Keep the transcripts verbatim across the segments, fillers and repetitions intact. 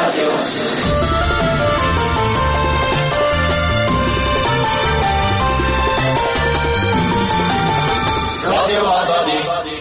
رادیو رادیو آزادی.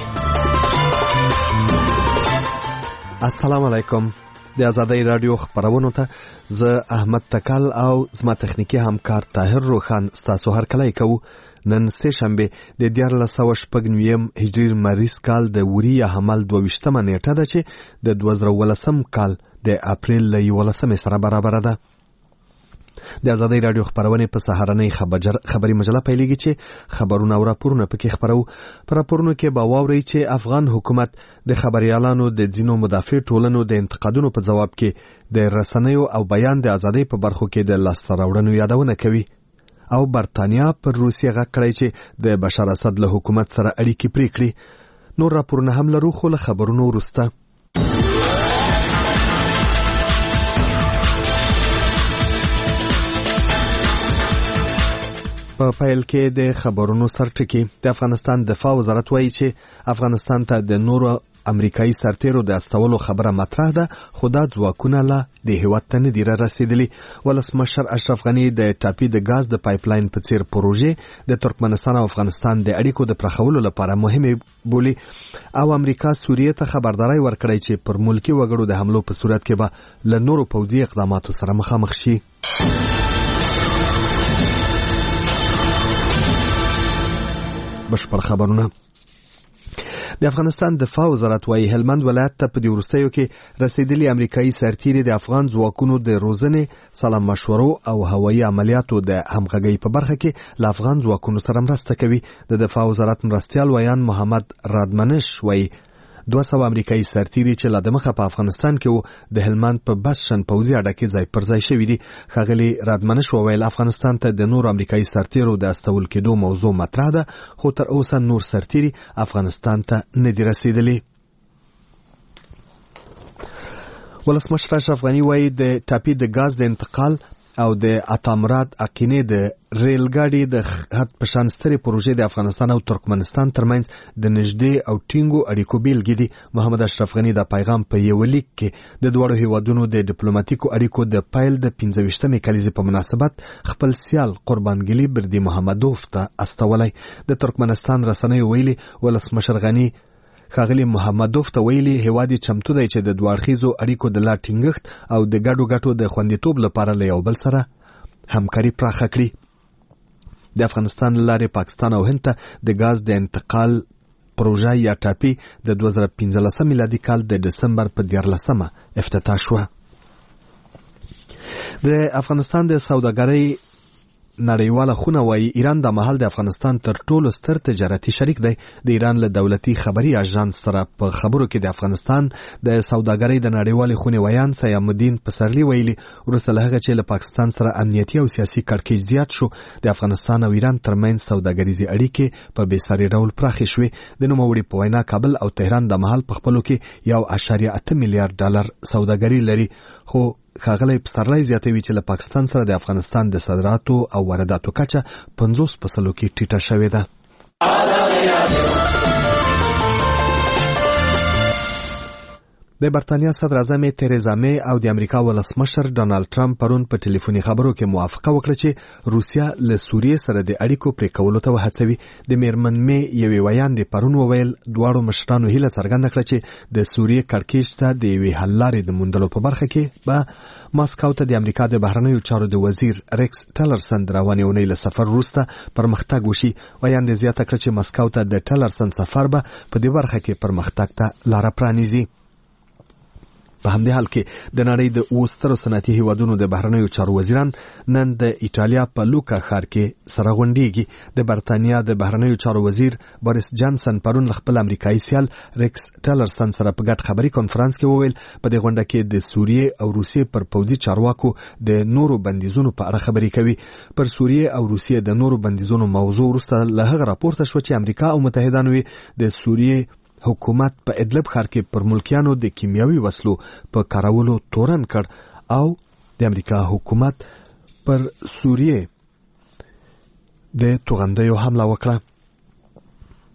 السلام علیکم. د آزادۍ رادیو خبرونو ته زه احمد تکل او زما تخنیکی همکار طاهر روخان ستاسو هرکلی کوو. نن سه شنبه د دیارلس سوه شپږ نویم هجري مریض کال د وري یا حمل دوه ویشتمه نیټه ده چې د دوه زره اوولسم کال د اپریل له یولسمې سره برابره ده. د آزادۍ رادیو خبرونه په سهارنۍ خبري مجله پیلېږي چې خبرونه او راپورونه پکې خبرو. پر راپورونو کې به واورئ چې افغان حکومت د خبريالانو د ځینو مدافع ټولنو د انتقادونو په جواب کې د رسنیو او بیان د ازادۍ په برخو کې د لاسته راوړنو یادونه کوي. او برتانیا پر روسیه غږ کړی چې د بشار اسد له حکومت سره اړیکې پرې کړي. نور راپورونه هم لرو خو له خبرونو وروسته. په پیل کې د خبرونو سرټکی. د افغانستان دفاع وزارت وایي چې افغانستان ته د نورو امریکایي سرتیرو د استولو خبره مطرح ده، خو دا ځواکونه لا د هیواد ته نه دي رسیدلي. ولسمشر اشرف غني د ټاپي د غاز د پایپلاین په څیر پروژې د ترکمنستان او افغانستان د اړیکو د پراخولو لپاره مهمه بولي. او امریکا سوریه ته خبرداري ورکړی چې پر ملکی وګړو د حملو په صورت کې به له نورو پوځي اقداماتو سره مخامخ شي. بشپړ خبرونه. د افغانستان دفاع وزارت وايي هلمند ولایت ته په دې وروستیو کې رسیدلي امریکایي سرتیري د افغان ځواکونو د روزنې، سلام مشورو او هوایي عملیاتو د همغږۍ په برخه کې له افغان ځواکونو سره مرسته کوي. د دفاع وزارت مرستیال ویان محمد رادمنش وايي دوه سوه امریکایي سرتیري چې لا دمخه په افغانستان کې وو د هلمند په بسشن پوځي اډه کې ځای پر ځای شوي دي. ښاغلي رادمنش وویل افغانستان ته د نورو امریکایي سرتیرو د استول کېدو موضوع مطرح ده، خو تر اوسه نور سرتیري افغانستان ته نه دي رسیدلي. ولسمشر اشرف غني وایي د ټاپي د غاز د انتقال او د اتامراد اقینې د ریلګاډي د خط په شان سترې پروژې د افغانستان او ترکمنستان ترمنځ د نږدې او ټینګو اړیکو بیلګې دي. محمد اشرف غني د پیغام په یو لیک کې د دواړو هیوادونو د ډیپلوماټیکو اړیکو د پیل د پنځه ویشتمې کلیزې په مناسبت خپل سیال قربانګلي بردي محمدوف ته استولی. د ترکمنستان رسنیو ویلي ولسمشر غني ښاغلي محمدوف ته ویلي هیواد چمتو دی چې د دوه اړخیزو اړیکو د لا ټینګښت او د ګډو ګټو د خوندیتوب لپاره له یو بل سره همکاري پراخه کړي. د افغانستان لارې پاکستان او هند ته د غاز د انتقال پروژه یا ټاپي د دوه زره پنځلسم میلادي کال د دسمبر په دیارلسمه افتتاح شوه. د افغانستان د سوداګرۍ نړیواله خونه وايي ایران د مهال د افغانستان تر ټولو ستر تجارتي شریک دی. د ایران له دولتي خبري اژانس سره په خبرو کې د افغانستان د سوداګرۍ د نړیوالې خونې ویان سیام الدین پسرلی ویلي وروسته له هغه چې له پاکستان سره امنیتي او سیاسي کړکېچ زیات شو د افغانستان او ایران ترمنځ سوداګریزي اړیکې په بې ساري ډول پراخې شوې. د نوموړي په وینا کابل او تهران د مهال په خپلو کې یو اعشاریه اته میلیارډ ډالر سوداګري لري. خو ښاغلی پسرلی زیاتوي چې له پاکستان سره د افغانستان د صادراتو او وارداتو کچه پنځوس په سلو کې ټیټه شوې ده. د برتانیا صدر اعظم تریزا می او د امریکا ولسمشر ډانلډ ټرمپ پرون په ټلیفوني خبرو کې موافقه وکړه چې روسیا له سوریې سره د اړیکو پرې کولو ته وهڅوي. د میرمن می یوې ویان د پرون وویل دواړو مشرانو هیله څرګنده کړه چې د سوریې کړکېچ ته د یوې حل لارې د موندلو په برخه کې به ماسکو ته د امریکا د بهرنیو چارو د وزیر ریکس ټلرسن د روانې اونۍ له سفر وروسته پرمختګ وشي. ویان دې زیاته کړه چې ماسکو ته د ټلرسن سفر به په دې برخه کې پرمختګ ته لاره پرانیزي. په همدې حال کې د نړۍ د اوو سترو صنعتي هیوادونو د بهرنیو چارو وزیران نن د ایټالیا په لوکا ښار کې سره غونډېږي. د برتانیا د بهرنیو چارو وزیر بوریس جانسن پرون خپل امریکایي سیال ریکس ټلرسن سره په ګډ خبري کانفرنس کې وویل په دې غونډه کې د سوریې او روسیې پر پوځي چارواکو د نورو بندیزونو په اړه خبري کوي. پر سوریې او روسیې د نورو بندیزونو موضوع وروسته له هغه راپورته شو چې امریکا او متحدانو د سوریې حکومت په ادلب ښار کې پر ملکیانو د کیمیاوي وسلو په کارولو تورن کړ او د امریکا حکومت پر سوریې د توغندیو حمله وکړه.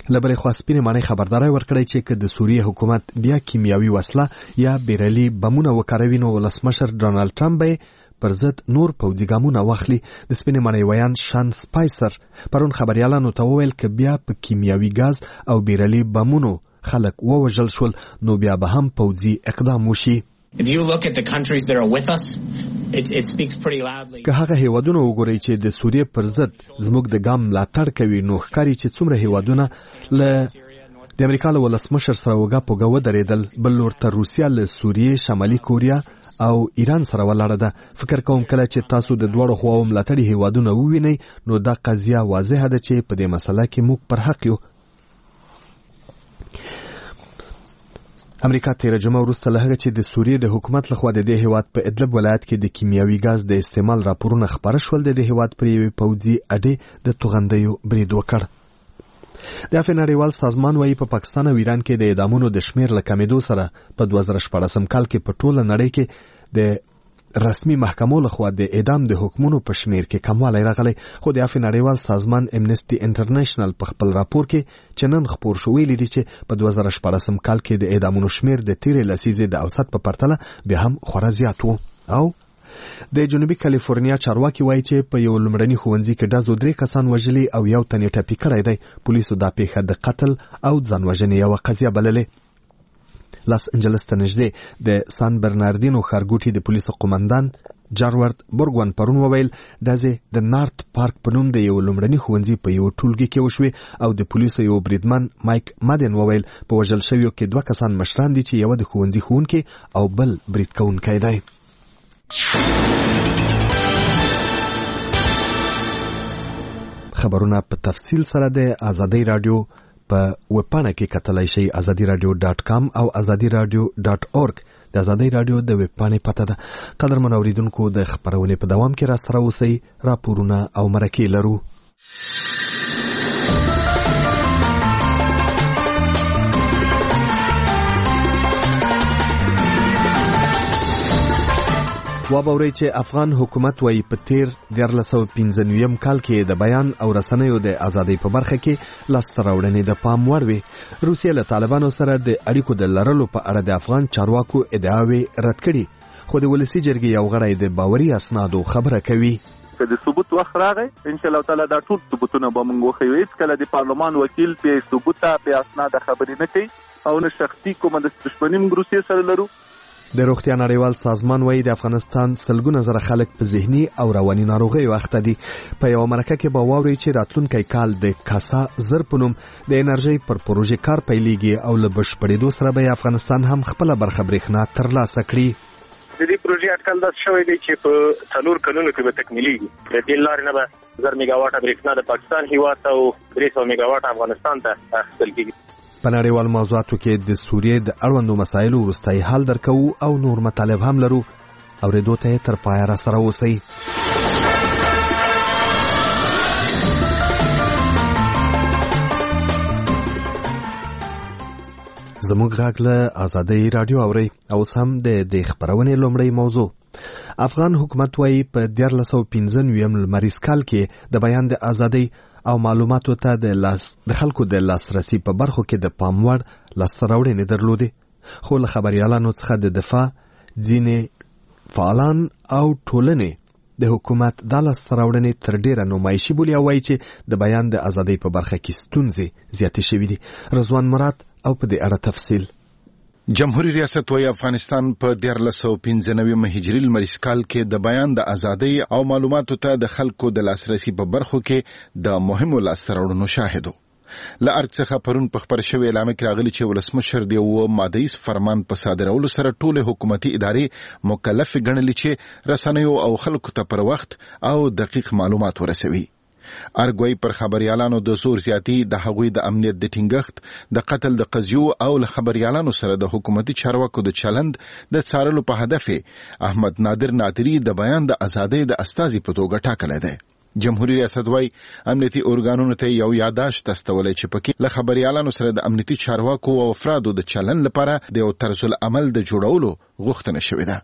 لبرې خوا سپینې ماڼۍ خبرداری ورکړی چې که د سوریې حکومت بیا کیمیاوي وسله یا بیرلي بمونه وکاروي نو ولسمشر ډانالډ ټرمپ به پر ضد نور پوځي ګامونه واخلي. د سپینې ماڼۍ ویان شان سپایسر پرون خبریالانو ته وویل که بیا په کیمیاوي ګاز او بیرلي بمونو خلک ووژل شول نو بیا به هم پوځي اقدام وشي. If you look at the countries that are with us, it, it speaks pretty loudly. که هغه هیوادونه وګورئ چې د سوریې پر ضد زموږ د ګام ملاتړ کوي نو ښکاري چې څومره هیوادونه له د امریکا له ولسمشر سره وګه پوګه ودرېدل. بل لور ته روسیه له سوریې، شمالي کوریا او ایران سره ولاړه ده. فکر کوم کله چې تاسو د دواړو خواو ملاتړي هیوادونه ووینئ نو دا قضیه واضحه ده چې په دې مسله کې موږ پر حق یو. امریکا تیر جمعه وروسته له هغه چې د سوریې د حکومت لخوا د دې هیواد په ادلب ولایت کې د کیمیاوي ګاز د استعمال راپورونه خپاره شول د دې هیواد پر یوې پوځي اډې د توغندیو برید وکړ. د عفو نړیوال سازمان وايي په پاکستان او ایران کې د اعدامونو د شمیر له کمیدو سره په دوه زره شپاړسم کال کې په ټوله نړۍ کې د رسمي محکمو لخوا د اعدام د حکمونو په شمیر کې کموالی راغلی. خو د عفو نړیوال سازمان امنسټي انټرنیشنل په خپل راپور کې چې نن خپور شو ویلي دي چې په دوه زره شپاړسم کال کې د اعدامونو شمیر د تیرې لسیزې د اوسط په پرتله بیا هم خورا زیات و. او د جنوبي کالیفورنیا چارواکي وایي چې په یو لومړني ښوونځي کې ډزو درې کسان وژلي او یو تن یې ټپي کړی دی. پولیسو دا پیښه د قتل او ځان وژنې یوه قضیه بللې. لاس انجلس ته نږدې د سان برناردینو ښارګوټي د پولیسو قومندان جارورد بورګوان پرون وویل ډزې د نارت پارک په نوم د یو لومړني ښوونځي په یو ټولګي کې وشوې او د پولیسو یو بریدمن مایک مادن وویل په وژل شویو کې دوه کسان مشران دي چې یو د ښوونځي ښوونکی او بل برید کوونکی دی. خبرونه په تفصیل سره د آزادۍ رادیو په ویبپاڼه کې کتلای شئ ازادي رادیو ډاټ کام او ازادي رادیو ډاټ اورګ. د ازادۍ رادیو د ویبپاڼې پته ده. قدرمن اوریدونکو د خبرونې په دوام کې را سره اوسئ. راپورونه او مرکې لرو. وابورئ چې افغان حکومت وايي په تیر دیارلس سوه پنځه نویم کال کې د بیان او رسنیو د ازادۍ په برخه کې لاسته راوړنې د پام وړ وې. روسیه له طالبانو سره د اړیکو د لرلو په اړه د افغان چارواکو ادعاوې رد کړي. خو د ولسي جرګې یو غړی د باوري اسنادو خبره کوي. که د ثبوت وخت راغی ان شاء الله تعالی دا ټول ثبوتونه به موږ وښیو. هیڅ کله د پارلمان وکیل په ثبوته په اسناد خبرې نه کوي او نه شخصي کومه د دښمنۍ موږ روسیې سره لرو. د روغتیا نړیوال سازمان وايي د افغانستان سلګونه زره خلک په ذهني او رواني ناروغیو اخته دي. په یو مرکه کې به واورئ چې راتلونکی کال د کاسا زر په نوم د انرژۍ پر پروژې کار پیلېږي او له بشپړېدو سره به افغانستان هم خپله برخه برېښنا ترلاسه کړي. د دې پروژې اټکل داسې شوی دی چې په څلور کلونو کې به تکمیلېږي. د دې لارې نه به زر میګاواټه برېښنا د پاکستان هېواد ته او درې سوه میګاواټه افغانستان ته اخیستل کېږي. په نړیوال موضوعاتو کې د سوریې د اړوندو مسایلو وروستی حال درکوو او نور مطالب هم لرو. اورېدو ته یې تر پایه را سره اوسئ. زموږ غږ له آزادۍ رادیو اورئ. اوس هم د دې خپرونې لومړۍ موضوع. افغان حکومت وايي په دیارلس سوه پنځه نویم لمریز کال کې د بیان د آزادۍ او معلوماتو ته د لاس د خلکو د لاسرسي په برخو کې د پام وړ لاسته راوړنې درلودې. خو له خبریالانو څخه د دفاع ځینې فعالان او ټولنې د حکومت دا لاسته راوړنې تر ډیره نمایشي بولي او وایي چې د بیان د آزادۍ په برخه کې ستونزې زیاتې شوي دي. رضوان مراد او په دې اړه تفصیل. جمهوریت ریاست وايي افغانستان په دیارلس سوه پنځه نوي هجري لمریز کال کې د بیان د ازادۍ او معلوماتو ته د خلکو د لاسرسي په برخو کې د مهمو لاسته راوړنو شاهد و. له ارګ څخه پرون په خبر شوی اعلان کې راغلی چې ولسمشر د یو مادهیز فرمان په صادرولو سره ټول حکومتي ادارې مکلف ګڼلې چې رسنیو او خلکو ته پر وخت او دقیق معلومات ورسوي. ارګوي پر خبريالانو د زور زیاتی د هغوی د امنیت د ټینګښت د قتل د قضیو او له خبريالانو سره د حکومتي چارواکو د چلند د څارلو په هدف احمد نادر نادری د بیان د ازادۍ د استازي په توګه ټاکلی دی. جمهوریت ریاست وايي امنیتي اورګانونو ته یو یاداشت استولای چې پکې له خبريالانو سره د امنیتي چارواکو او افرادو د چلند لپاره د یو طرز العمل د جوړولو غوښتنه شوې ده.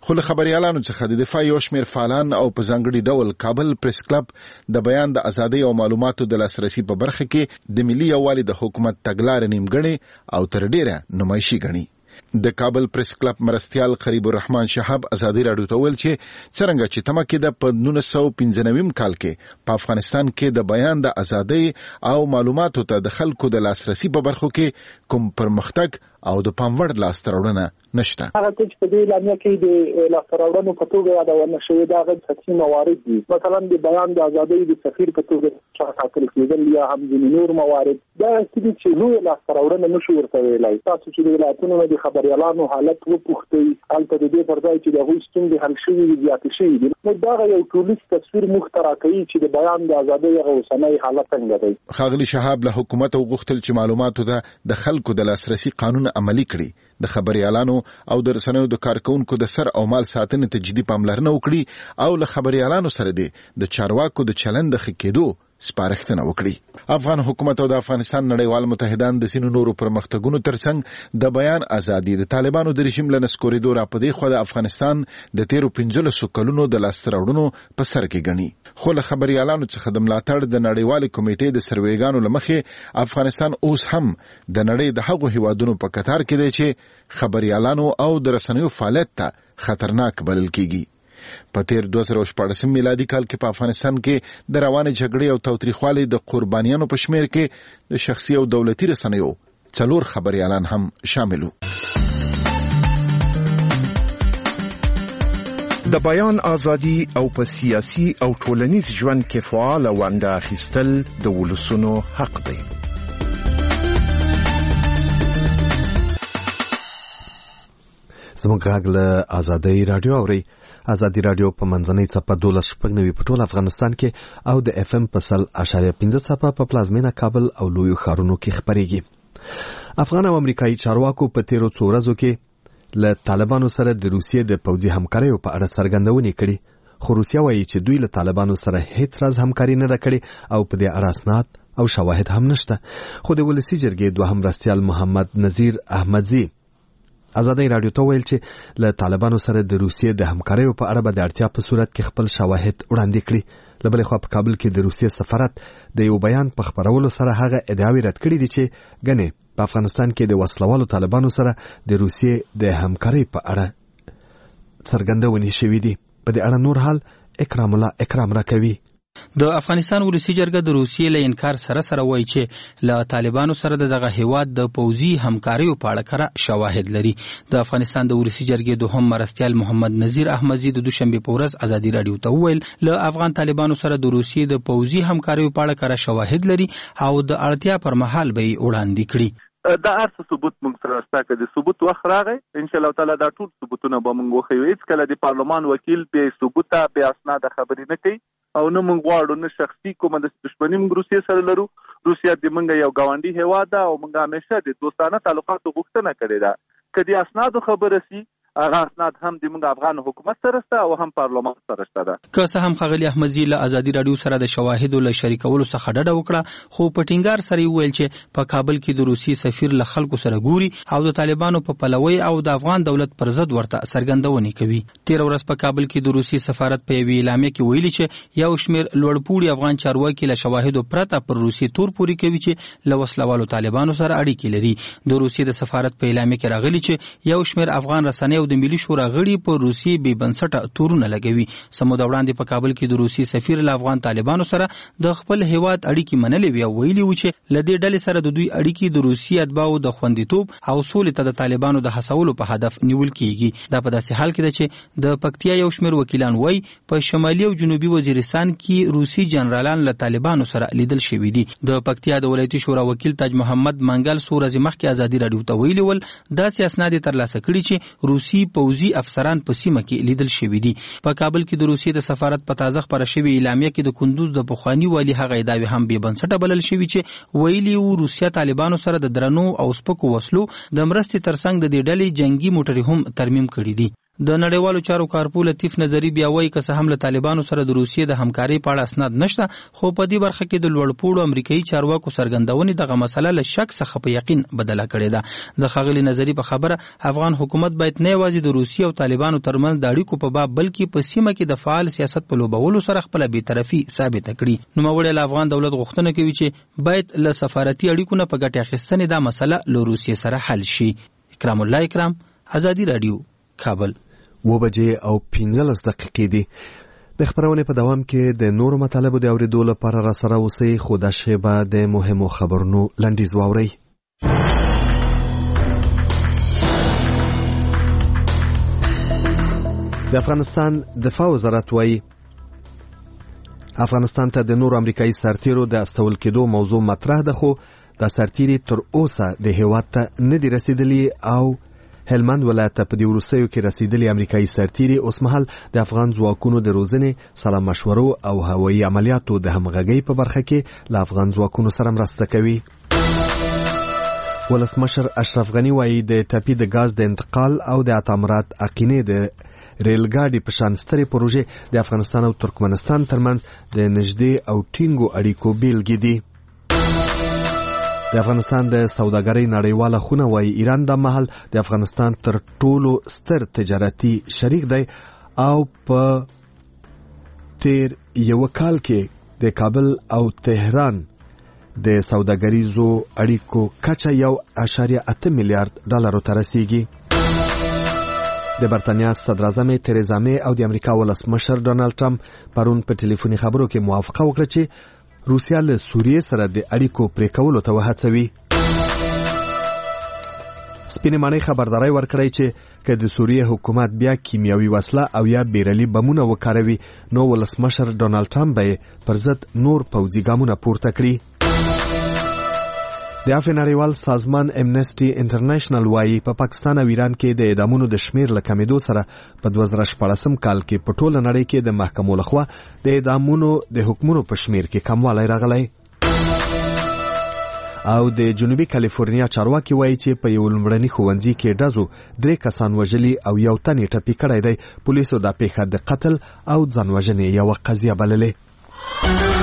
خو له خبريالانو څخه د دفاع یو شمېر فعالان او په ځانګړي ډول کابل پریس کلب د بیان د ازادۍ او معلوماتو د لاسرسي په برخه کې د ملي یووالي د حکومت تګلارې نیمګړې او تر ډیره نمایشي ګڼي. د کابل پریس کلب مرستیال قریب الرحمن شهاب ازادي راډیو ته ویل چې څنګه چې تمه کې د په نولس سوه پنځه نوي کال کې په افغانستان کې د بیان د ازادۍ او معلوماتو ته د خلکو د لاسرسي په برخو کې کوم پرمختګ او د پاموړ لاسته راوړنه نشته. هغه چې په دې اعلامیه کې د لاسته راوړنو په توګه یادونه شوې ده هغه سطحي موارد دي. مثلا د بیان د ازادۍ د سفیر په توګه ټاکل کېدل یا هم د نور موارد دا چې لوی لاسته راوړنه نشو ورته ویلای. تاسو چې د ولایتونو د خبريالانو حالت وپوښتئ هلته د دې پر ځای چې د هغوی ستونزې حل شوي دي زیاتې شوي دي نو دا یو ټولیز تصویر موږ ته راکوي چې د بیان د ازادۍ هغه اوسنی حالت څنګه دی. ښاغلي شهاب له حکومت وغوښتل چې معلوماتو ته د خلکو د لاسرسي قانون عملي کړي، د خبريالانو او د رسنیو د کارکونکو د سر او مال ساتنې ته جدي پاملرنه وکړي او له خبريالانو سره د چارواکو د چلند د ښه کېدو سپارښتنه وکړي. افغان حکومت او د افغانستان نړیوال متحدان د سینو نورو پرمختګونو ترڅنګ د بیان ازادي د طالبانو د رژیم له نسکورېدو راپدې خو د افغانستان د تیرو پنځلسو کلونو د لاسته راوړنو په سر کې ګڼي. خو له خبريالانو څخه د ملاتړ د نړیوالې کمیټې د سروېګانو له مخې افغانستان اوس هم د نړۍ د هغو هیوادونو په کتار کې دی چې خبريالانو او د رسنیو فعالیت ته خطرناک بلل کیږي. په تیر دوه زره شپاړسم میلادي کال کې په افغانستان کې د روانې جګړې او تاوتریخوالي د قربانیانو په شمیر کې د شخصي او دولتي رسنیو څلور خبريالان هم شامل وو. د بیان ازادي او په سیاسي او ټولنیز ژوند کې فعال ونډه اخیستل د ولسونو حق دی. زموږ غږ له ازادۍ راډیو اورئ. ازادي راډیو په منځنۍ څپه دولس شپږ نوي په ټول افغانستان کې او د اف ام په سل اشاریه پنځه څپه په پلازمینه کابل او لویو ښارونو کې خپرېږي. افغان او امریکایي چارواکو په تیرو څو ورځو کې له طالبانو سره د روسیې د پوځي همکاریو په اړه څرګندونې کړي، خو روسیه وایي چې دوی له طالبانو سره هیڅ راز همکاري نه ده کړې او په دې اړه اسناد او شواهد هم نشته. خو د ولسي جرګې دوهم مرستیال محمد نذیر احمدزي ازادۍ راډیو ته ویل چې له طالبانو سره د روسیې د همکاریو په اړه به د اړتیا په صورت کې خپل شواهد وړاندې کړي. له بلې خوا په کابل کې د روسیې سفارت د یو بیان په خپرولو سره هغه ادعاوې رد کړي دي چې ګنې په افغانستان کې د وسلوالو طالبانو سره د روسیې د همکارۍ په اړه څرګندونې شوې دي. په دې اړه نور حال اکرام الله اکرام راکوي. د افغانستان ولسی جرګه د روسیې له انکار سره سره وایي چې له طالبانو سره دغه هیواد د پوځي همکاریو په اړه کره شواهد لري. د افغانستان د ولسی جرګې دوهم مرستیال محمد نذیر احمدزي د دوشنبه په ورځ ازادي راډیو ته وویل له افغان طالبانو سره د روسیې د پوځي همکاریو په اړه کره شواهد لري او د اړتیا پر مهال به وړاندې کړي. دا ارڅ ثبوت موږ سره شته که د ثبوت وخت راغی ان شاء الله تعالی دا ټول ثبوتونه به موږ وښیو. هیڅ کله د پارلمان وکیل بې ثبوته بې اسناده خبرې نه کوي او نه موږ غواړو نه شخصي کومه د دشمني موږ روسیې سره لرو. روسیه د موږ یو ګاونډي هیواد ده او موږ همیشه د دوستانه تعلقاتو غوښتنه کړې ده. که د اسنادو خبره سي هغه اسناد هم د موږ افغان حکومت سره شته او هم پارلمان سره شته ده. که څه هم ښاغلي احمدزي له ازادي راډیو سره د شواهدو له شریکولو څخه ډډه وکړه، خو په ټینګار سره ویل چې په کابل کې د روسي سفیر له خلکو سره ګوري او د طالبانو په پلوي او د افغان دولت پر ضد ورته څرګندونې کوي. تیر ورځ په کابل کې د روسي سفارت په یوې اعلامیه کې ویلي چې یو شمېر لوړپوړي افغان چارواکي له شواهدو پرته پر روسي تور پوري کوي چې له وسلوالو طالبانو سره اړیکې لري. د روسي د سفارت په اعلامیه کې راغلي چې یو شمېر افغان رسنۍ او د ملي شورا په روسي بې بنسټه تورونه لګوي. سمو د وړاندې په کابل کې د روسي سفیر له افغان طالبانو سره د خپل هیواد اړیکې منلې وي او ویلي و چې له دې ډلې سره د دوی اړیکې د روسي اتباعو د خوندیتوب او سولې ته د طالبانو د هڅولو په هدف نیول کیږي. دا په داسې حال کې ده چې د پکتیا یو شمېر وکیلان وایي په شمالي او جنوبي وزیرستان کې روسي جنرالان له طالبانو سره لیدل شوي دي. د پکتیا د ولایتي شورا وکیل تاج محمد منګل څو ورځې مخکې ازادي راډیو ته ویلي ول داسې اسناد ترلاسه کړي چې روسي پوځي افسران په سیمه کې لیدل شوي دي. په کابل کې د روسیې د سفارت په تازه خبره شوې اعلامیه کې د کندوز د پخواني والي هغه ادعاوې هم بې بنسټه بلل شوي چې ویلي وو روسیه طالبانو سره د درنو او سپکو وسلو د مرستې ترڅنګ د دې ډلې جنگي موټرې هم ترمیم کړي دي. د نړیوالو چارو کارپو لطیف نظری بیا وایي که څه هم له طالبانو سره د روسیې د همکارۍ په اړه اسناد نشته، خو په دې برخه کې د لوړپوړو امریکایي چارواکو څرګندونې دغه مسله له شک څخه په یقین بدله کړې ده. د ښاغلي نظری په خبره افغان حکومت باید نه یوازې د روسیې او طالبانو ترمنځ د اړیکو په باب بلکې په سیمه کې د فعال سیاست په لوبولو سره خپل بی‌طرفي ثابت کړي. نوموړی له افغان دولت غوښتنه کوي چې باید له سفارتي اړیکو نه په ګټه اخیستنې دا مسله له روسیې سره حل شي. اکرام الله اکرام، ازادي رادیو، کابل. و بجې او پنځلس دقیقې دي. د خبرونې په دوام کې د نورو مطالبو د اورېدو لپاره را سره اوسئ، خو دا شیبه د مهمو خبرونو لنډیز واورئ. د افغانستان دفاع وزارت وایي افغانستان ته د نورو امریکایي سرتیرو د استول کېدو موضوع مطرح ده، خو دا سرتیري تر اوسه د هېواد ته نه دي رسیدلي او هلمند ولایت ته په دې وروستیو کې رسیدلي امریکایي سرتیري اوسمهال د افغان ځواکونو د روزنې، سلا مشورو او هوایي عملیاتو د همغږۍ په برخه کې له افغان ځواکونو سره مرسته کوي. ولسمشر اشرف غني وایي د ټاپي د ګاز د انتقال او د اتامرات اقینې د ریلګاډي په شان سترې پروژې د افغانستان او ترکمنستان ترمنځ د نږدې او ټینګو اړیکو بیلګې دي. د افغانستان د سوداګرۍ نړیواله خونه وایي ایران د مهال د افغانستان تر ټولو ستر تجارتي شریک دی او په تیر یو کال کې د کابل او تهران د سوداګریزو اړیکو کچه یو اعشاریه اته میلیارډ ډالرو ته رسیږي. د برتانیا صدر اعظم تریزا می او د امریکا ولسمشر ډونالد ټرمپ پرون په ټلیفوني خبرو کې موافقه وکړه چې روسیا له سوریې سره د اړیکو پرې کولو ته وهڅوي. سپینې ماڼۍ خبرداری ورکړی چې که د سوریې حکومت بیا کیمیاوي وسله او یا بیرلي بمونه وکاروي نو ولسمشر ډونالد ټرمپ به پر ضد نور پوځي ګامونه پورته کړي. د عفو نړیوال سازمان امنسټي انټرنیشنل وایي په پاکستان او ایران کې د اعدامونو د شمیر له کمیدو سره په دوه زره شپاړسم کال کې په ټوله نړۍ کې د محکمو لخوا د اعدامونو د حکمونو په شمیر کې کموالی راغلی. او د جنوبي کالیفورنیا چارواکي وایي چې په یو لومړني ښوونځي کې ډزو درې کسان وژلي او یو تن یې ټپي کړی دی. پولیسو دا پیښه د قتل او ځان وژنې یوه قضیه بللې.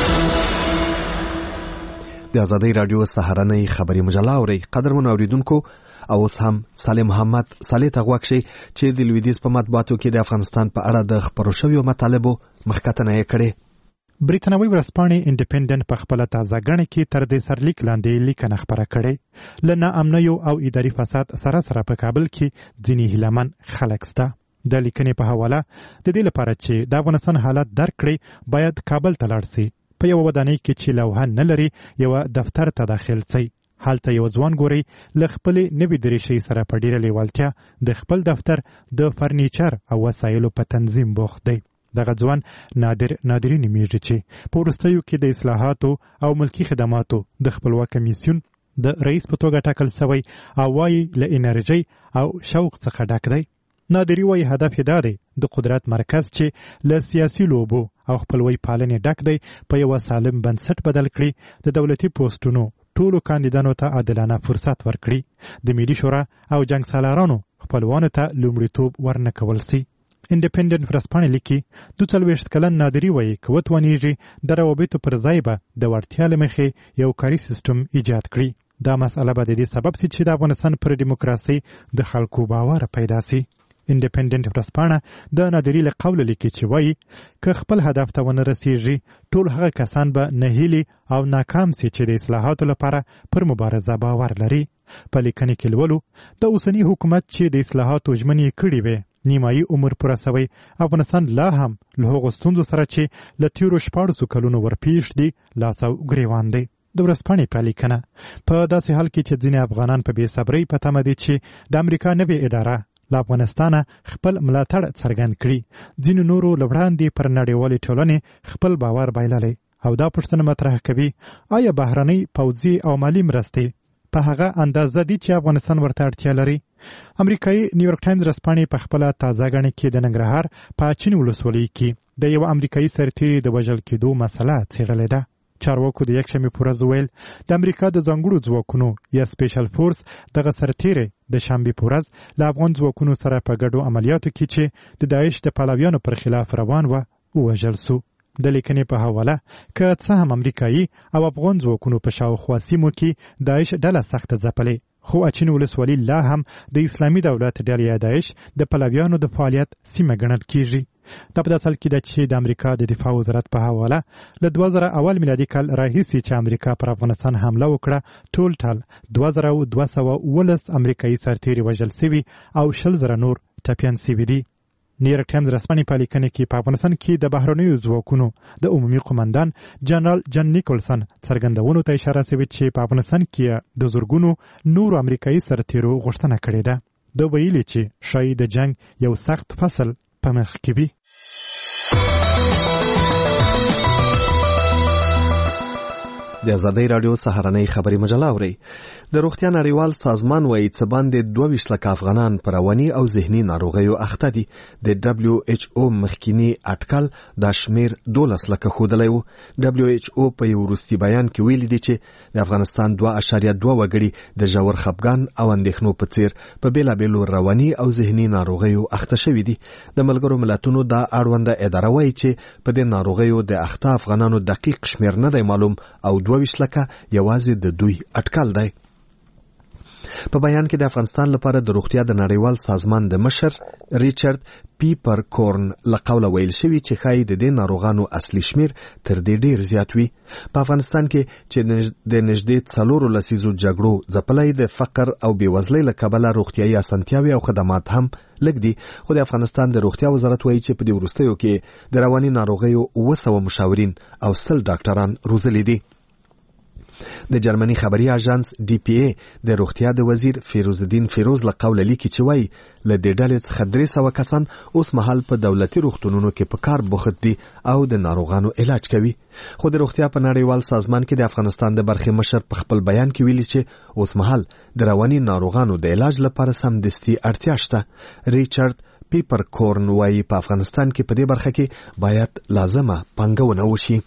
د ازادۍ راډیو سهارنۍ خبري مجله اورئ. قدرمنو اوریدونکو، او اوس هم صالح محمد صالح ته غوږ شئ چې د لویدیځ په مطبوعاتو کې د افغانستان په اړه د خپرو شویو مطالبو مخکتنه یې کړې. بریتانوي ورځپاڼې انډیپندنت په خپله تازه ګڼه کې تر دې سرلیک لاندې لیکنه خپره کړې. له ناامنیو او اداري فساد سره سره په کابل کې ځینې هیلهمن خلک شته. د لیکنې په حواله د دې لپاره چې د افغانستان حالت درک کړي باید کابل ته لاړ شي. په یو ودانۍ کې چې لوحه نه لري یو دفتر ته داخل شي. هلته یو ځوان ګوري له خپلې نوې دریشۍ سره په ډیره لیوالتیا د خپل دفتر د فرنیچر او وسایلو په تنظیم بوخت دی. دغه ځوان نادر نادری نومیږي چې په وروستیو کې د اصلاحاتو او ملکي خدماتو د خپلواک کمیسیون د رئیس په توګه ټاکل شوی او وایي له انرژۍ او شوق څخه ډک دی. نادری وایي هدف یې دا دی د قدرت مرکز چې له سیاسي لوبو او خپلوي پالنې ډک دی په یو سالم بنسټ بدل کړي، د دولتي پوسټونو ټولو کاندیدانو ته عادلانه فرصت ورکړي، د ملي شورا او جنګ سالارانو خپلوانو ته لومړیتوب ورنه کول سي. انډیپندنت ورځپاڼې لیکي دوه څلوېښت کلن نادري وایي که وتوانیږي د روابطو پر ځای به د وړتیا له مخې یو کاري سیستم ایجاد کړي. دا مسئله به د دې سبب سي چې د افغانستان پر دیموکراسي د خلکو باور پیدا سي. انډیپندنت ورځپاڼه د نادري له قوله لیکي چې وایي که خپل هدف ته ونه رسیږي ټول هغه کسان به نهیلي او ناکام سي چې د اصلاحاتو لپاره پر مبارزه باور لري. په لیکنې کې لولو د اوسني حکومت چې د اصلاحاتو ژمنې کړې وې نیمایي عمر پوره سوی، افغانستان لا هم له هغو ستونزو سره چې له تیرو شپاړسو کلونو ورپېښ دي لاس او ګریوان دی. د ورځپاڼې په لیکنه په داسې حال کې چې ځینې افغانان په بې صبرۍ په تمه دي چې د امریکا نوې اداره له افغانستانه خپل ملاتړ څرګند کړي، ځینو نورو له وړاندې پر نړیوالې ټولنې خپل باور بایللی او دا پوښتنه مطرح کوي آیا بهرنۍ پوځي او مالي مرستې په هغه اندازه دي چې افغانستان ورته اړتیا لري. امریکایي نیویورک ټایمز ورځپاڼې په خپله تازه ګڼه کې د ننګرهار په اچین ولسوالۍ کې د یو امریکایي سرتیري د وژل کېدو مسله څېړلې ده. چارواکو د یکشنبې په ورځ وویل د امریکا د ځانګړو ځواکونو یا سپیشل فورس دغه سرتیری د شنبې په ورځ له افغان ځواکونو سره په ګډو عملیاتو کې چې د داعش د پلویانو پر خلاف روان و ووژل سو. د لیکنې په حواله که څه هم امریکایي او افغان ځواکونو په شاوخوا سیمو کې داعش ډله سخته ځپلې، خو اچین ولسوالي لا هم د اسلامي دولت ډلې یا داعش د پلویانو د فعالیت سیمه ګڼل کیږي. دا په داسې حال کې ده چې د امریکا د دفاع وزارت په حواله له دوه زره اول میلادي کال راهیسې چې امریکا پر افغانستان حمله وکړه ټول ټال دوه زره دوه سوه اوولس امریکایي سرتیري وژل سوي او شل زره نور ټپیان سوي دي. نیویارک ټایمز رسمي په لیکنه کې په افغانستان کې د بهرنیو ځواکونو د عمومي قومندان جنرال جن نیکولسن څرګندونو ته اشاره شوې چې په افغانستان کې د زورګونو نور امریکایي سرتیرو غوښتنه کړې ده. د ویلي چې شاید د جنگ یو سخت فصل په مخ کې وي. د ازادۍ راډیو سهارنۍ خبري مجله اوري. د روغتیا نړیوال سازمان وایي چې باندې دوه ویشت لک افغانان پر رواني او ذهني ناروغیو اخته دي. د دبليو ایچ او مخکینی اټکل د شمیر دولس لک خودلې وو. دبليو ایچ او په یو وروستي بیان کې ویلي دي چې د افغانستان دوه اعشاریه دوه وګړي د ژور خپګان او اندېښنو په څیر په بیلابېلو رواني او ذهني ناروغیو اخته شوي دي. د ملګرو ملتونو د اړونده اداره وایي چې په دې ناروغیو د اخته افغانانو دقیق شمیر نه دی معلوم او دوه ویشت لکه یوازې د دوی اټکل دی. په بیان کې د افغانستان لپاره د روغتیا د نړیوال سازمان د مشر ریچارډ پیپر کورن له قوله ویل شوی چې ښایي د دې ناروغانو اصلي شمیر تر دې ډیر زیات وي. په افغانستان کې چې د نږدې څلورو لسیزو جګړو ځپلی د فقر او بېوزلۍ له کبله روغتیایي اسانتیاوې او خدمات هم لږ دي. خو د افغانستان د روغتیا وزارت وایي چې په دې وروستیو کې د رواني ناروغیو اوه سوه مشاورین او سل ډاکټران روزلي دي. د جرمني خبري اژانس ډي پی ای د روغتیا د وزیر فیروز الدین فیروز له قوله لیکي چې وایي له دې ډلې څخه درې سوه کسان اوس مهال په دولتي روغتونونو کې په کار بوخت دي او د ناروغانو علاج کوي. خو د روغتیا په نړیوال سازمان کې د افغانستان د برخې مشر په خپل بیان کې ویلي چې اوس مهال د رواني ناروغانو د علاج لپاره سمدستي اړتیا شته. ریچارډ پیپر کورن وایي په افغانستان کې په دې برخه کې باید لازمه پانګونه وشي.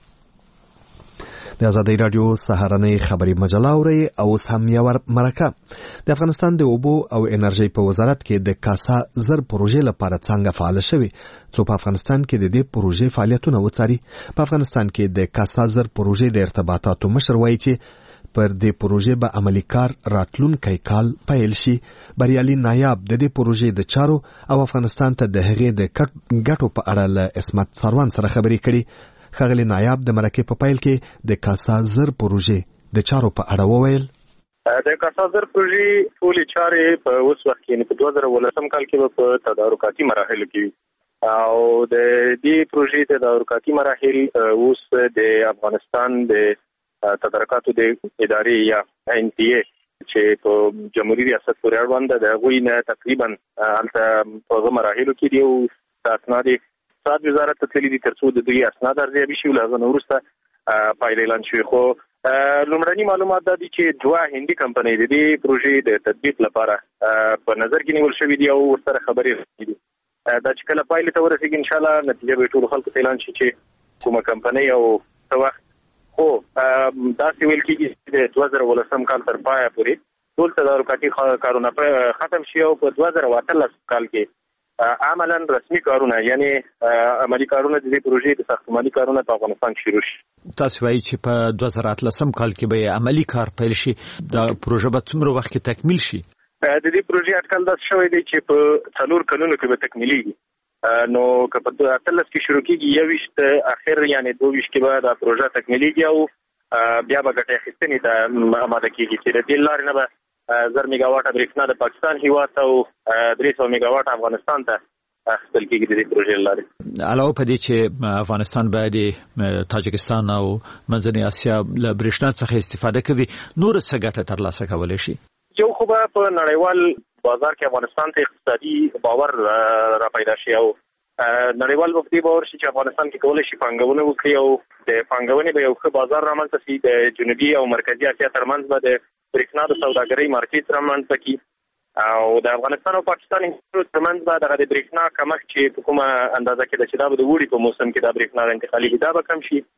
د ازادۍ راډیو سهارنۍ خبري مجله اوري او اوس هم یو مرکه. د افغانستان د اوبو او انرژي په وزارت کې د کاسا زر پروژې لپاره څنګه فعال شوی څو په افغانستان کې د دې پروژې فعالیتونه وڅاري. په افغانستان کې د کاسا زر پروژې د ارتباطاتو مشر وایي چې پر دې پروژې به عملی کار راتلونکی کال پیل شي. بریالي نایاب د دې پروژې د چارو او افغانستان ته د هغې د ګټو په اړه له اسمت سروان سره خبرې کړي. ښاغلي نایاب د مرکې په پیل کې د کاسا زر پروژې د چارو په اړه وویل. د کاسا زر پروژې ټولې چارې په اوس وخت کې په دوه زره اوولسم کال کې په تدارکاتي مراحلو کې او د دې پروژې د تدارکاتي مراحل اوس د افغانستان د تدارکاتو د ادارې یا ان پی ای چې په جمهوریت ریاست پورې اړوند د هغوی نه تقریبا هلته په هغه مراحلو کې دی او اسناد اقتصاد وزارت ته تللي دي تر څو د دوی اسناد ارزیابي شي. له هغه نه وروسته پایله اعلان شوې. خو لومړني معلومات دا دي چې دوه هندي کمپنۍ د دې پروژې د تطبیق لپاره په نظر کې نیول شوي دي او ورسره خبرې دي. دا چې کله پایلې ته ورسېږي انشاءالله نتیجه به ټولو خلکو ته اعلان شي چې کومه کمپنۍ او څه وخت. خو داسې ویل کېږي چې د دوه زره اوولسم کال تر پایه پورې ټول تدارکاتي کارونه ختم شي او په دوه زره اتلس کال کې عملاً رسمي کارونه یعنی عملی کارونه د دې پروژې د ساختماني کارونه په افغانستان کې شروع شي. تاسو وایي چې په دوه زره اتلسم کال کې به عملی کار پیل شي. دا پروژه به څومره وخت کې تکمیل شي؟ د دې پروژې اټکل داسې شوی دی چې په څلور کلونو کې به تکمیلېږي. نو که په اتلس کې شروع کېږي یوویشت اخر یعنی دوه ویشت کې به دا پروژه تکمیلېږي او بیا به ګټې اخیستنې ته آماده کېږي چې د دې لارې نه به زر میگاواټه برېښنا د پاکستان هیواد ته او درې سوه میگاواټه افغانستان ته اخیستل کېږي د دې پروژې له لارې. علاوه په دې چې افغانستان باید د تاجکستان او منځنۍ اسیا له برېښنا څخه استفاده کوي، نور څه ګټه ترلاسه کولی شي؟ یو خو به په نړیوال بازار کې افغانستان ته اقتصادي باور را پیدا شي او نړیوال به په دې باور شي چې افغانستان کې کولی شي پانګونه وکړي او د پانګونې به یو ښه بازار رامنځته شي. د جنوبي او مرکزي اسیا ترمنځ به د برېښنا د سوداګرۍ مارکیټ رامنځته کړي او د افغانستان او پاکستان ترمنځ به دغه د برېښنا کمښت چې په کومه اندازه کې ده چې دا به د اوړي په موسم کې دا برېښنا انتقالېږي دا به کم شي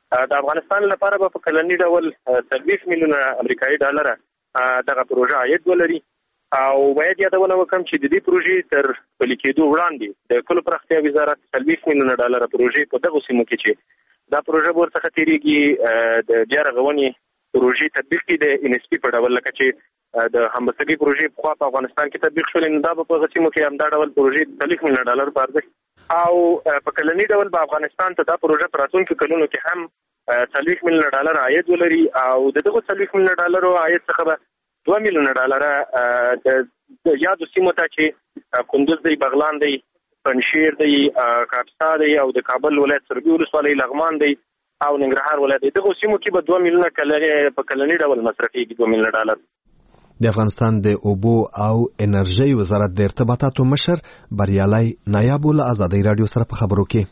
د افغانستان لپاره به په کلنی ډول څلوېښت میلیونه امریکایي ډالر دغه پروژه عاید ولري او باید یادونه وکړم چې د دې پروژې تر پلي کېدو وړاندې د کلو پراختیا وزارت څلوېښت میلیونه ډالر پروژې په دغه سیمو کې چې دا پروژه ورڅخه تیریږي د بیا رغونې پروژې تطبیق کې د ان اس پی په ډول لکه چې د همبستګۍ پروژې په په افغانستان کې تطبیق شولې نو دا په غسیمو کې هم دا ډول پروژې څلوېښت میلیونه ډالر په ارزښت او په کلنی ډول په افغانستان ته دا پروژه په راتلونکو کلونو کې هم څلوېښت میلیونه ډالر عاید ولري او د دغه څلوېښت میلیونه ډالر عاید څخه به دوه میلیونه ډالر د یادو سیمو ته چې کندوز دی، بغلان دی، پنجشیر دی، کاپیسا دی او د کابل ولایت سربي ولسوالۍ لغمان دی او ننګرهار ولایت دی. دغه سیمو کې به دوه میلیونه کلنی په کلنی ډول مصرفېږي دوه میلیونه ډالر. د افغانستان د اوبو او انرژي وزارت د ارتباطاتو مشر بریالي نایب له آزادۍ رادیو سره په خبرو کې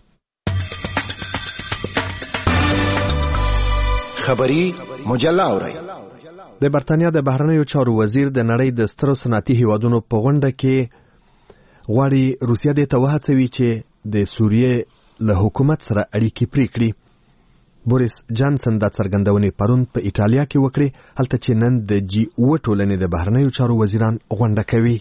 خبری مجله اوري. د برتانیا د بهرنیو چارو وزیر د نړۍ د سترو صنعتي هیوادونو په غونډه کې غواړي روسیه د ته وهڅوي چې د سوریې له حکومت سره اړیکې پرې کړي. بوریس جانسن دا څرګندونې پرون په ایټالیا کې وکړې، هلته چې نن د جی اوه ټولنې د بهرنیو چارو وزیران غونډه کوي.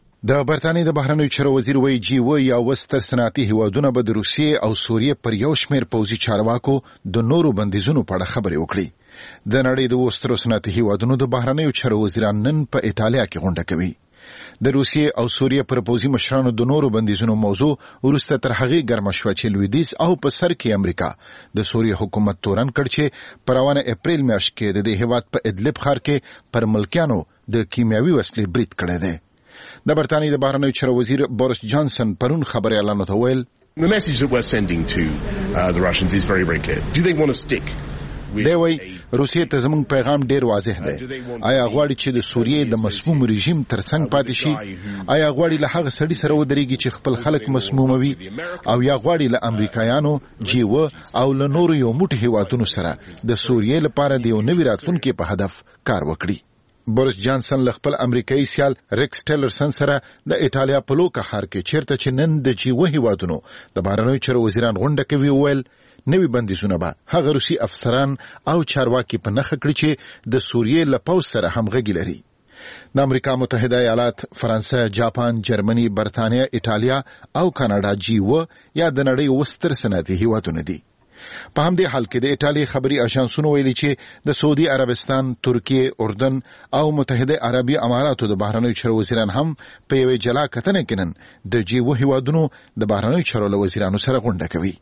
د برتانیې د بهرنیو چارو وزیر وایي جی اوه یا وستر صنعتي هیوادونه به د روسیې او سوریې پر یو شمېر پوځي چارواکو د نورو بندیزونو په اړه خبرې وکړي. د نړۍ د وسترو صنعتي هیوادونو د بهرنیو چارو وزیران نن په ایټالیا کې غونډه کوي. د روسیې او سوریې پر پوځي مشرانو د نورو بندیزونو موضوع وروسته تر هغې ګرمه شوه چې لویدیځ او په سر کې امریکا د سوریې حکومت تورن کړ چې په روانه اپریل میاشت کې د دې هیواد په ادلب ښار کې پر ملکیانو د کیمیاوي وسلې برید کړی دی. د برتانیې د بهرنیو چارو وزیر بوریس جانسن پرون خبریالانو ته ویل The message that we're sending to uh, the Russians is very, very clear. Do they want to stick? دی وای روسیې ته زموږ پیغام ډیر واضح دی. آیا غواړي چې د سوریې د مسموم رژیم ترڅنګ پاتې شي؟ آیا غواړي له هغه سړي سره ودرېږي چې خپل خلک مسموموي؟ او یا غواړي له امریکایانو جی اوه او له نورو یو موټی هیوادونو سره د سوریې لپاره د یو نوي راتلونکي په هدف کار وکړي؟ بوریس جانسن له خپل امریکایي سیال ریکس ټیلرسن سره د ایټالیا په لوکا ښار کې چیرته چې نن د جی اوه هیوادونو د بهرنیو چارو وزیران غونډه کوي ویل نوی بندیزونه به هغه روسي افسران او چارواکي په نښه کړي چې د سوریې له پوځ سره همغږي لري. د امریکا متحده ایالات، فرانسه، جاپان، جرمني، برتانیا، ایټالیا او کاناډا جی اوه یا د نړۍ وستر صنعتي هیوادونه دي. په همدې حال کې د ایټالیا خبري اژانسونو ویلي چې د سعودي عربستان، ترکیه، اردن او متحده عربي اماراتو د بهرنیو چارو وزیران هم په یوې جلا کتنه کې نن د جی اوه هیوادونو د بهرنیو چارو له وزیرانو سره غونډه کوي.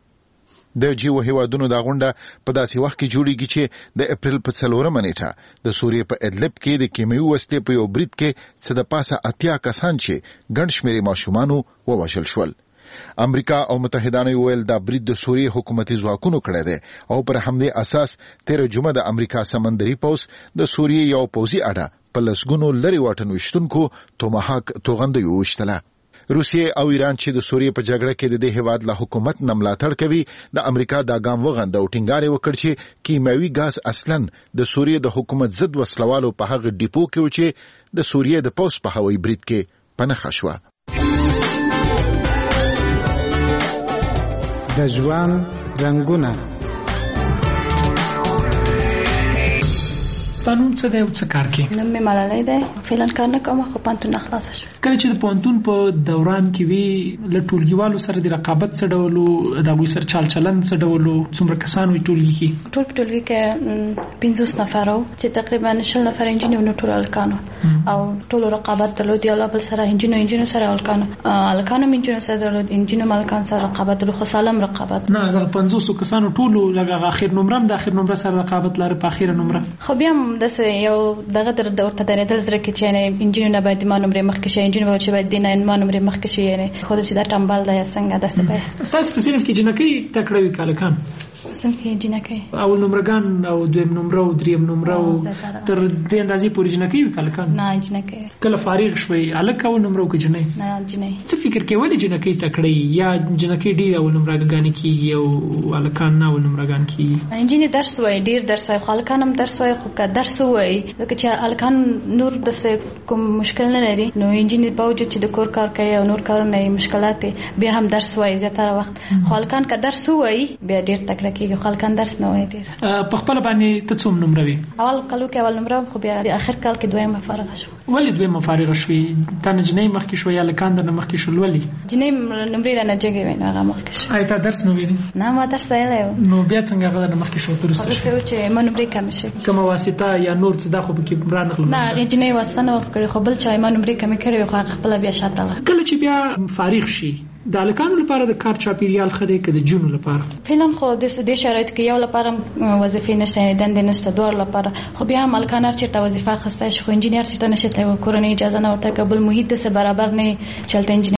د جی اوه هیوادونو دا غونډه په داسې وخت کې جوړیږي چې د اپریل په څلورمه نیټه د سوریې په ادلب کې د کیمیاوي وسلې په یو برید کې څه د پاسه اتیا کسان چې ګڼ شمېر ماشومانو ووژل شول. امریکا او متحدانو ویل دا برید د سوریې حکومتي ځواکونو کړی دی او پر همدې اساس تیر جمعه د امریکا سمندري پوځ د سوریې یو پوځي اډه په لسګونو لري واټن وشتونکو توماهاک توغندیو وشتله. روسیې او ایران چې د سوریې په جګړه کې د دې هیواد له حکومت نه ملاتړ کوي د امریکا دا ګام وغنده او ټینګار وکړ چې کیمیاوي ګاز اصلاً د سوریې د حکومت ضد وسلوالو په هغه ډیپو کې و چې د سوریې د پوځ په هوایي برید کې په نښه شوه. د ژوند رنګونه قانون څه دی او څه کار کوي؟ نوم مې ملالۍ دی، فعلا کار نه کوم، خو پوهنتون نه خلاصه شوم. کله چې د پوهنتون په دوران کې وي له ټولګیوالو سره د رقابت څه ډول و، د هغوی سره چال چلند څه ډول و، څومره کسان وي ټولګي کې؟ ټول په ټولګي کې پنځوس نفر وو چې تقریبا شل نفر انجینر نو ټول هلکانو او ټولو رقابت درلود، یو له بل سره انجینر انجینر سره هلکانو هلکانو انجینر سره درلود، انجینر ملکان سره رقابت درلود، خو سالم رقابت نه. هغه پنځوس کسانو ټولو لږه اخر نمره هم د اخر نمره سره رقابت لري په اخر نمره. خو بیا هم داسې یو دغه در ورته درېدل زړه کې چې انجینر نه باید ما نمرې مخکې شي، انجینر باید چې باید دی نه ما نمرې مخکې شي، یعنې خو چې دا ټمبل دی څنګه داسې به. ستاسو په صنف کې جنکۍ تکړه وي که هلکان؟ صنف کې جنکۍ اول نمرګان او دویم نمره او دریم نمره او تر دې اندازې پورې جنکۍ وي که هلکان؟ نه جنکۍ. کله فارغ شوئ هلک اول نمره او که جنۍ؟ نه جنۍ. څه فکر کوې ولې جنکۍ تکړه وي یا جنکۍ ډېرې اول نمرګانې کېږي او هلکان نه اول نمرګان کېږي؟ انجینر درس وایي، ډېر درس وایي، خو هلکان هم درس وایي، خو که درس درس وایي لکه چې الکان نور د کوم مشکل نه لري نو انجینر باوجود چې د کور کار کوي او نور کارونه یې مشکلات بیا هم درس وایي زیاتره وخت خو الکان که درس وایي بیا ډیر تکړه کیږي خو الکان درس نه وایي ډیر. په خپل باندې ته څوم نمره وي؟ اول کالو کې اول نمره خو بیا د اخر کال کې دویمه فارغه شو. ولې دویمه فارغه شوې؟ تا نه جنې مخکې شو یا الکان د مخکې شو؟ ولې جنې نمرې را نه جګې وای نو هغه مخکې شو. آیا تا درس نه ویلی؟ نه ما درس ویلی و. نو بیا څنګه هغه نه مخکې شو تر اوسه؟ هغه څه چې ما نمرې کمې شوې. کومه واسطه یا نور څه دا خو پکې رانغلل؟ نه هغې جنۍ واسطه نه ورکړې خو بل چا ما نمرې کمې کړې وې خو هغه خپله بیا شاته لاړه. کله چې بیا فارغ شي د هلکانو لپاره د کار چاپیریال ښه دی که د جونو لپاره؟ فعلا خو د دې شرایطو کې یو لپاره وظیفې نشته یعنې دندې نشته دواړو لپاره خو بیا هم هلکان هر چېرته وظیفه اخیستی شي خو انجینر چېرته نشي تللی کورنۍ اجازه نه ورته که بل محیط داسې برابر نه وي چې هلته